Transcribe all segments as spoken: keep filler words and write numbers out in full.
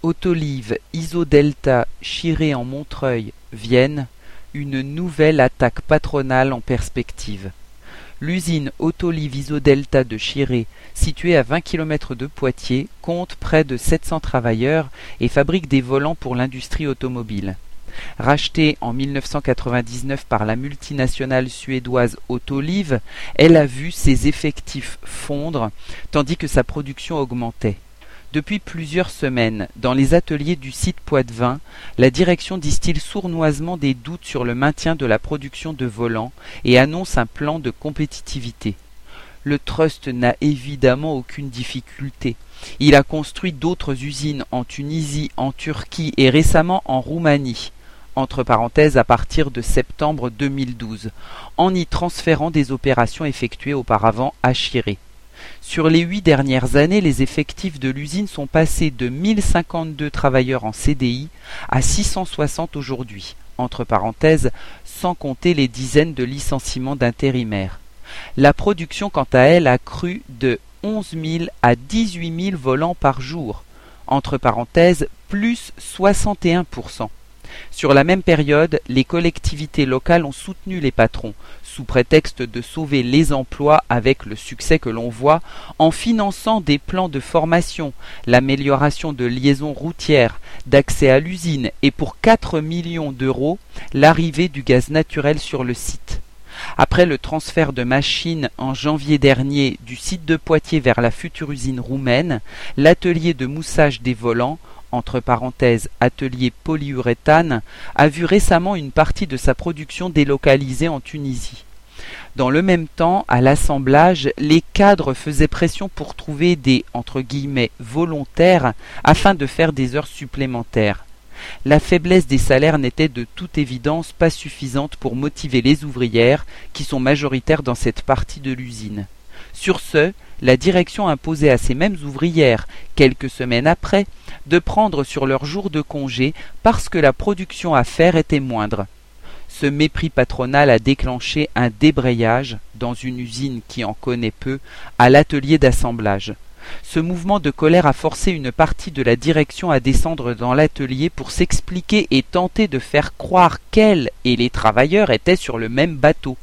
Autoliv, Isodelta, Chiré en Montreuil, Vienne, une nouvelle attaque patronale en perspective. L'usine Autoliv Isodelta de Chiré, située à vingt kilomètres de Poitiers, compte près de sept cents travailleurs et fabrique des volants pour l'industrie automobile. Rachetée en mille neuf cent quatre-vingt-dix-neuf par la multinationale suédoise Autoliv, elle a vu ses effectifs fondre tandis que sa production augmentait. Depuis plusieurs semaines, dans les ateliers du site Poitevin, la direction distille sournoisement des doutes sur le maintien de la production de volants et annonce un plan de compétitivité. Le trust n'a évidemment aucune difficulté. Il a construit d'autres usines en Tunisie, en Turquie et récemment en Roumanie, entre parenthèses à partir de septembre deux mille douze, en y transférant des opérations effectuées auparavant à Chiré. Sur les huit dernières années, les effectifs de l'usine sont passés de mille cinquante-deux travailleurs en C D I à six cent soixante aujourd'hui, entre parenthèses, sans compter les dizaines de licenciements d'intérimaires. La production, quant à elle, a cru de onze mille à dix-huit mille volants par jour, entre parenthèses, plus soixante et un pour cent. Sur la même période, les collectivités locales ont soutenu les patrons, sous prétexte de sauver les emplois avec le succès que l'on voit, en finançant des plans de formation, l'amélioration de liaisons routières, d'accès à l'usine et pour quatre millions d'euros, l'arrivée du gaz naturel sur le site. Après le transfert de machines en janvier dernier du site de Poitiers vers la future usine roumaine, l'atelier de moussage des volants, entre parenthèses atelier polyuréthane, a vu récemment une partie de sa production délocalisée en Tunisie. Dans le même temps, à l'assemblage, les cadres faisaient pression pour trouver des entre guillemets volontaires afin de faire des heures supplémentaires. La faiblesse des salaires n'était de toute évidence pas suffisante pour motiver les ouvrières, qui sont majoritaires dans cette partie de l'usine. Sur ce, la direction imposait à ces mêmes ouvrières, quelques semaines après, de prendre sur leur jour de congé parce que la production à faire était moindre. Ce mépris patronal a déclenché un débrayage, dans une usine qui en connaît peu, à l'atelier d'assemblage. Ce mouvement de colère a forcé une partie de la direction à descendre dans l'atelier pour s'expliquer et tenter de faire croire qu'elle et les travailleurs étaient sur le même bateau.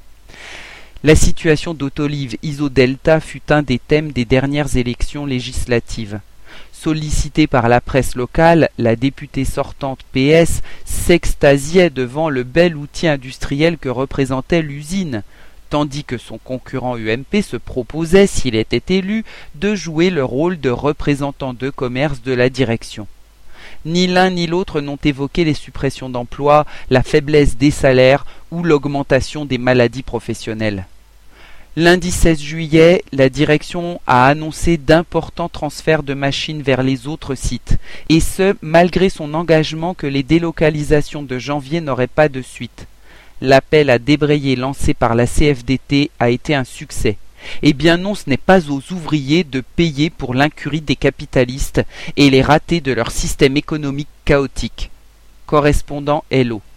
La situation d'Autoliv Isodelta fut un des thèmes des dernières élections législatives. Sollicitée par la presse locale, la députée sortante P S s'extasiait devant le bel outil industriel que représentait l'usine, tandis que son concurrent U M P se proposait, s'il était élu, de jouer le rôle de représentant de commerce de la direction. Ni l'un ni l'autre n'ont évoqué les suppressions d'emplois, la faiblesse des salaires ou l'augmentation des maladies professionnelles. Lundi seize juillet, la direction a annoncé d'importants transferts de machines vers les autres sites, et ce, malgré son engagement que les délocalisations de janvier n'auraient pas de suite. L'appel à débrayer lancé par la C F D T a été un succès. Eh bien non, ce n'est pas aux ouvriers de payer pour l'incurie des capitalistes et les ratés de leur système économique chaotique. Correspondant Hello.